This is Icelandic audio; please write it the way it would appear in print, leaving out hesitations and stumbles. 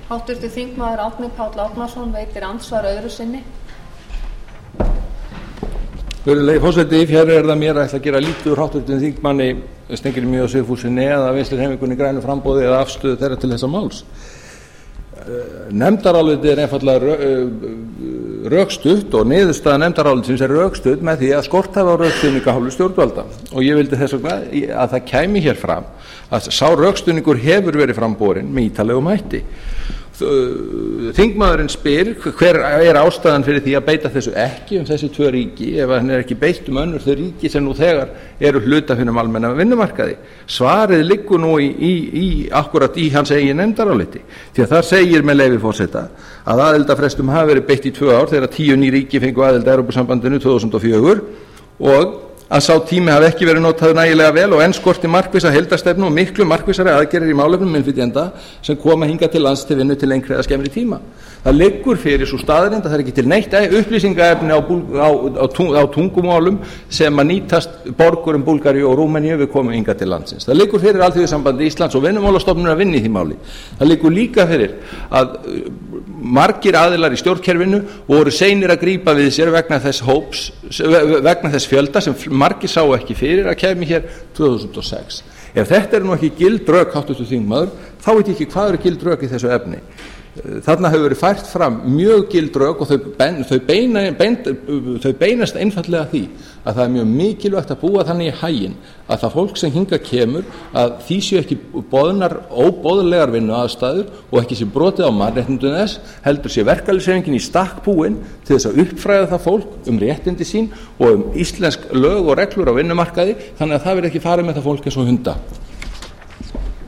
Háttvirtur þingmaður Árni Páll Árnason veitir andsvar öðru sinni. Virðulegi forseti, hér það mér að ætla að gera lítið úr háttvirtum þingmanni Steingrími J. Sigfússyni eða Vinstri-hreyfingunni grænu framboði eða afstöðu þeirra til þessa máls. Nefndarálitið er einfaldlega rökstutt og niðurstaða nefndarálitsins er rökstutt með því að skort hafi á rökstuðning af hálfu stjórnvalda, og ég vildi þess vegna að það kæmi hér fram að sá rökstuðningur hefur verið framborin með ítarlegum hætti. Þingmaðurinn spyr hver er ástæðan fyrir því að beita þessu ekki þessi tvö ríki ef hann er ekki beitt önnur þau ríki sem nú þegar eru hlutafélag hinum almenna vinnumarkaði. Svarið liggur nú akkúrat í hans eigin nefndaráliti, því að þar segir með leyfi forseta að aðildarfrestum hafi verið beitt í 2 ár þegar 10 ný ríki fengu aðild að Evrópusambandinu 2004 og að sá tími hafi ekki verið notaður nægilega vel og enn skorti markvissa heildarstefnu og miklu markvissari aðgerðir í málefnum innflytjenda sem koma hingað til lands til vinnu til lengri eða skemmri tíma. Það liggur fyrir sú staðreynd að það er ekki til neitt upplýsingaefni á tungumálum sem að nýtast borgurum Búlgaríu og Rúmeníu við komum hingað til landsins. Það liggur fyrir Alþýðusambandi Íslands og Vinnumálastofnunar að vinna í því máli. Það liggur líka fyrir að margir aðilar í stjórnkerfinu voru seinir að grípa við sér vegna þess fjölda sem margir sáu ekki fyrir að kæmi hér 2006. Ef þetta nú ekki gild rök, háttvirtur þingmaður, þá veit ég ekki hvað eru gild rök í þessu efni. Þarna hefur verið fært fram mjög gild rök og þau beinast einfaldlega því að það er mjög mikilvægt að búa þannig í haginn að það fólk sem hingað kemur að því séu ekki boðnar óboðlegar vinnuaðstæður og ekki sé brotið á mannréttindum þess, heldur sé verkalýðshreyfingin í stakk búin til þess að uppfræða það fólk réttindi sín og íslensk lög og reglur á vinnumarkaði, þannig að það verði ekki farið með það fólk eins og hunda.